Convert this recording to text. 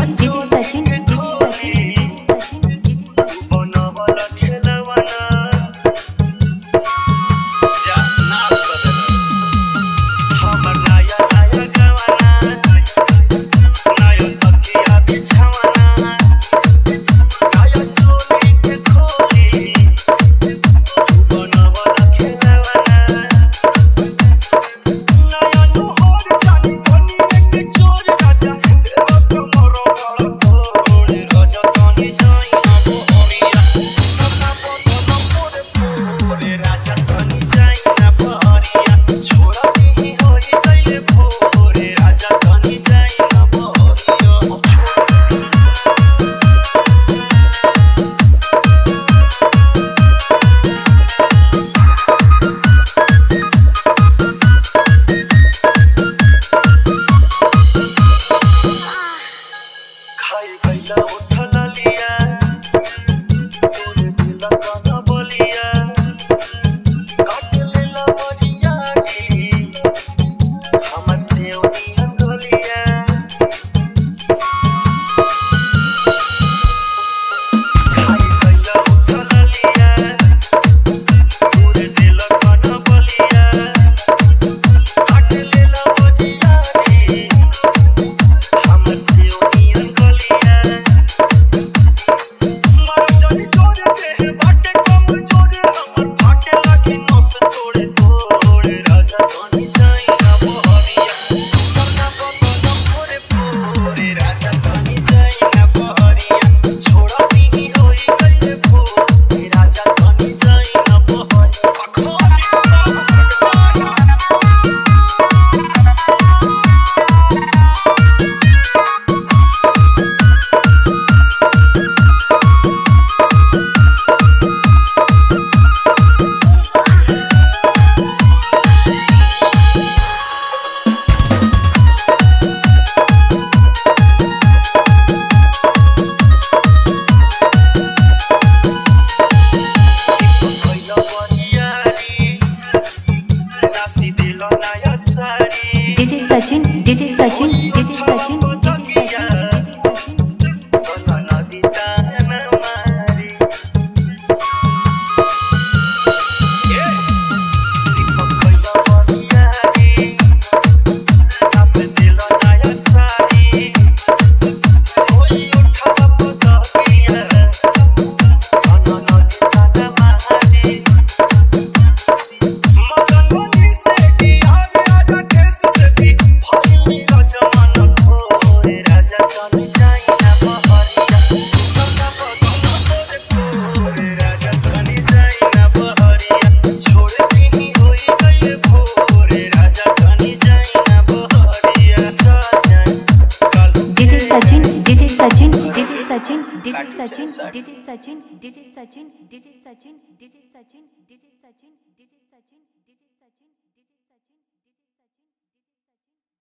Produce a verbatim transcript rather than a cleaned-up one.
DJ Sachin DJ Sachin बनवल खेलवाना जा नाच बदल हमर नया नया गवाना नया तकिया बिछावाना नया चोली के खोली बनवल खेलवाना नया नुहर जानी बनी के चोर राजा देव कमर गल तोड़ राजा तनी जाई ना बहरिया सपना बदन मोरे मोरे राजा तनी जाई ना बहरिया छोड़ा दी होई गइले भोरे राजा तनी जाई ना बहरिया खाई गइला उठला लिया तोरे दिल काना बोलिया काट लेला मरिया रे हमर सेवनी अंगलिया खाई गइला उठला लिया तोरे दिल काना बोलिया काट लेला मरिया रे हमर सेवनी अंगलिया मार जानी जोरे देह बाटे कम जोरे हमर फाटे लागी नस तोड़े तोड़े राजा तनी जाई ना बहरिया सपना बदन मोरे मोरे राजा तनी जाई ना बहरिया छोड़ा दी होई गइले भोरे राजा तनी जाई ना बहरिया अखोरी कइला बरियारी नासी दिल नया सारी DJ Sachin DJ Sachin DJ Sachin DJ Sachin नदी तान मारी दीपक कइला बरियारी नासी दिल नया सारी होई उठा पदकिया नदी तान मारी मगन बनी से बिहार आजा केस से भी भइली रजमान खोरे राजा तनी जाई ना बहरिया सपना बदन मोरे मोरे राजा तनी जाई ना बहरिया छोड़ दी होई गइले भोरे राजा तनी जाई ना बहरिया चल जाई कल DJ Sachin DJ Sachin DJ Sachin DJ Sachin DJ Sachin DJ Sachin DJ Sachin DJ Sachin DJ Sachin DJ Sachin